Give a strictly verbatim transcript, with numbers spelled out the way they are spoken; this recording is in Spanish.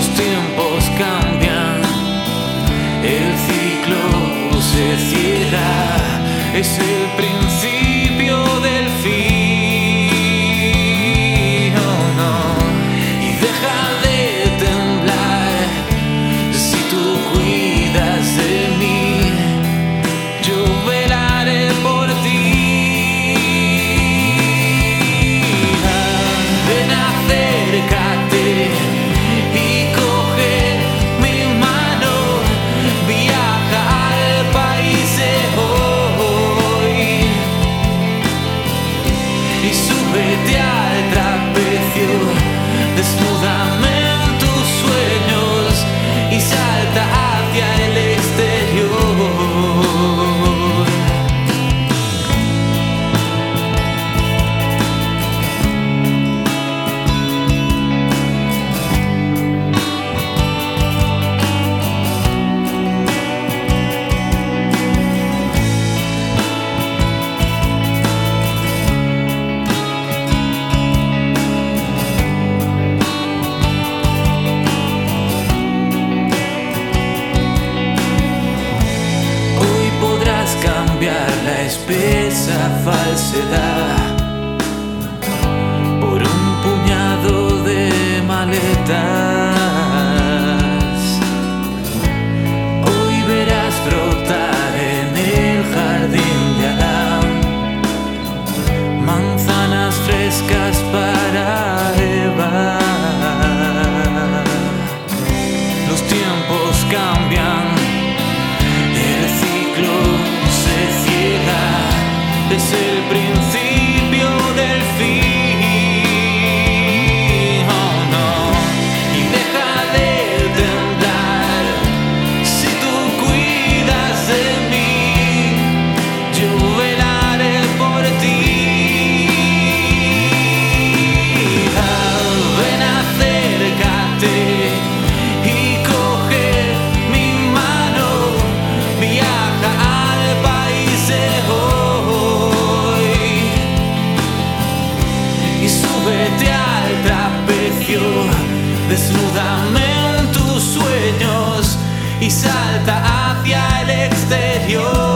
Los tiempos cambian, el ciclo se cierra, es el principio del fin, oh no, y deja de temblar si tú cuidas de mí, yo velaré por ti. Ven, acércate y coge mi mano, viaja al país de hoy y súbete al trapecio, desnúdame en tus sueños y salta hacia el exterior. La espesa falsedad por un puñado de maletas. Hoy verás brotar en el jardín de Adán manzanas frescas para Eva. Los tiempos cambian, el ciclo se cierra, es el principio del fin, oh no, y deja de temblar si tú cuidas de mí, yo velaré por ti. Ah, ven, acércate y coge mi mano, viaja al país de hoy y súbete al trapecio, desnúdame en tus sueños y salta hacia el exterior.